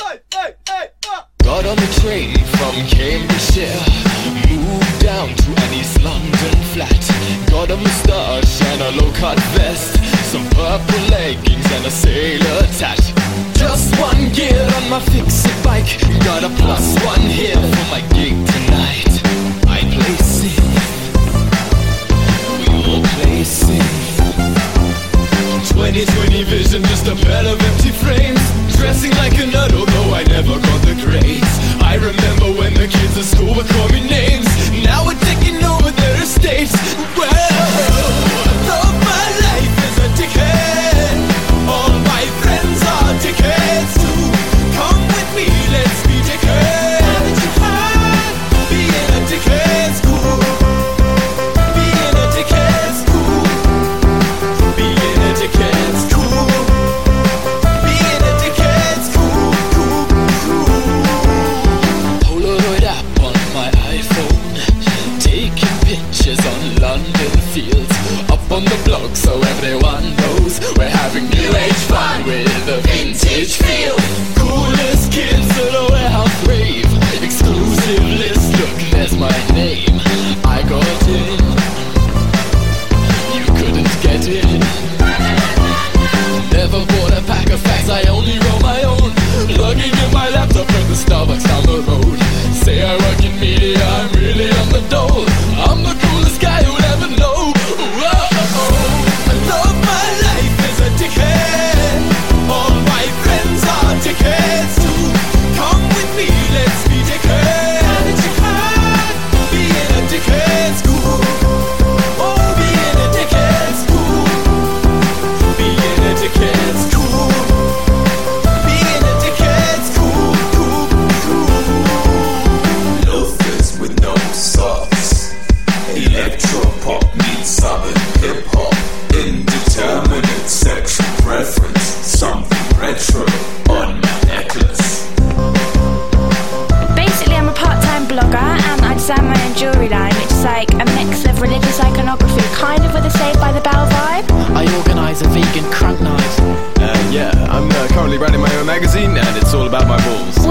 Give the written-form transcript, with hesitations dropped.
Got on the train from Cambridgeshire, moved down to an East London flat. Got a moustache and a low-cut vest, some purple leggings and a sailor tat. Just one gear on my fix-it bike, got a +1 here for my gig tonight. I play safe, we all play safe. 20/20 vision, just a pair of empty frames. Dressing like a nerd, although I never got the grades. I remember when the kids at school would call me names. Now we're taking over their estates. Well, I love my life as a dickhead. All my friends are dickheads too. Come with me, let's be dickheads. Haven't you heard? Being a dickhead's cool. Being a dickhead's cool. Being a dickhead's cool. Being a dickhead's cool, cool, cool. Polaroid app on my iPhone, taking pictures on London fields. Up on the blog so everyone knows we're having new age fun with a vintage feel. Coolest kids at a warehouse rave. Exclusive list, look, there's my name. I got in, you couldn't get in. Never bought a pack of facts, I only roll my own. Plugging in my laptop at the Starbucks down the road. Say I work in media, I'm really on the dole. I'm the coolest guy who'll ever know. Whoa, I love my life as a dickhead. All my friends are dickheads too. Come with me, let's be dickheads. Haven't you heard? Being a dickhead's cool. Oh, being a dickhead's cool. Being a dickhead's cool. Being a dickhead's cool, cool, cool. Loafers with no socks. Electro-pop meets southern hip-hop. Indeterminate sexual preference. Something retro on my necklace. Basically, I'm a part-time blogger and I design my own jewellery line, which is like a mix of religious iconography, kind of with a Saved by the Bell vibe. I organise a vegan crunk night. Yeah, I'm currently writing my own magazine and it's all about my balls.